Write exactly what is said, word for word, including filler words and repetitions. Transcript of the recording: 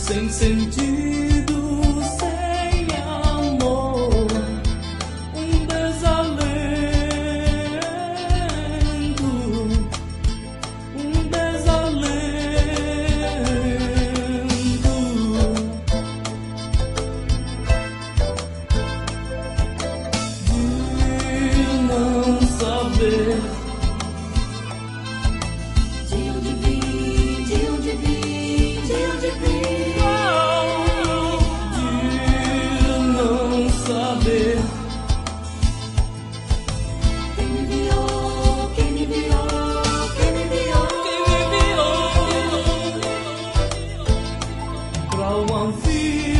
sem sentido, sem amor, um desalento, um desalento. De não saber de onde vim, de onde vim, de onde vim. Saber quem me enviou, quem me enviou, quem me enviou, quem me enviou pra o anfíbio.